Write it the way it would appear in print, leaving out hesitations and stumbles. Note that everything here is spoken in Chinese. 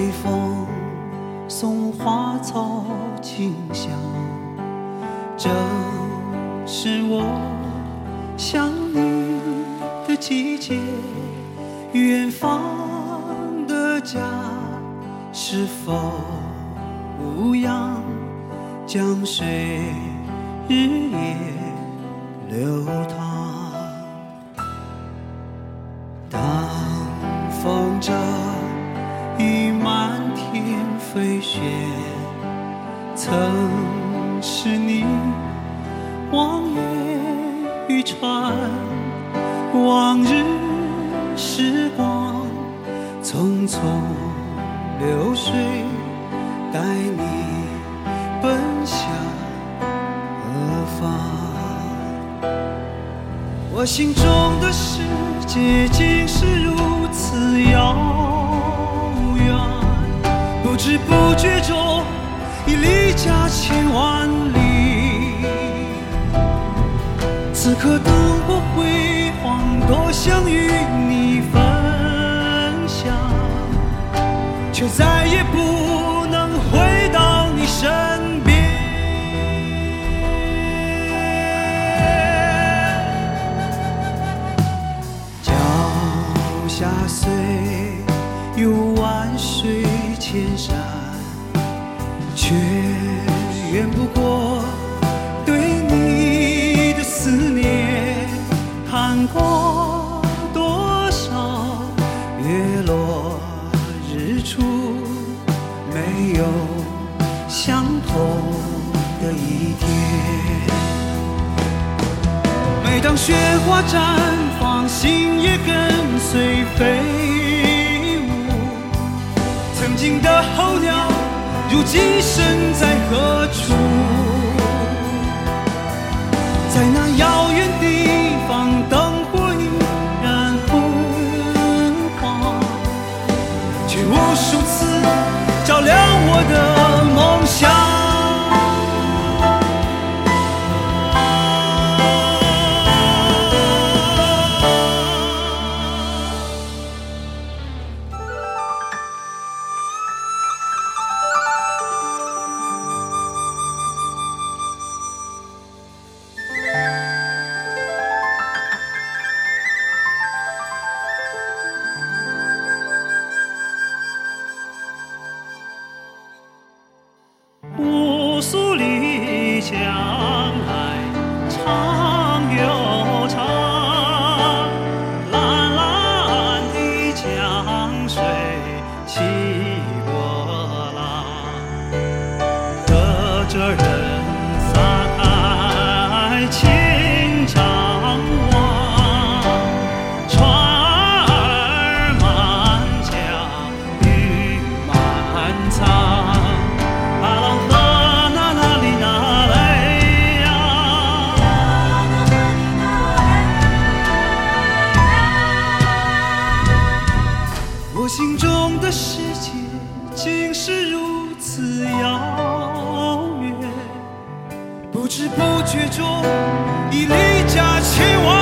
风送花草清香，正是我想你的季节。远方的家是否无恙？江水日夜流淌。当风筝已漫天飞雪，曾是你望眼欲穿。往日时光匆匆流水，带你奔向何方？我心中的世界竟是如此遥远，不知不觉中已离家千万里。此刻灯火辉煌，多想与你分享，却再也不能回到你身边。脚下虽有万水千山，却远不过对你的思念。看过多少月落日出，没有相同的一天。每当雪花绽放，心也跟随飞舞。曾经的候鸟，如今身在何处？在那遥远地方，灯火依然昏黄，却无数次照亮我的梦想。乌苏里江来长又长，蓝蓝的江水起波浪，和着人撒开情张望，船儿满江雨满仓。我心中的世界竟是如此遥远，不知不觉中已离家千万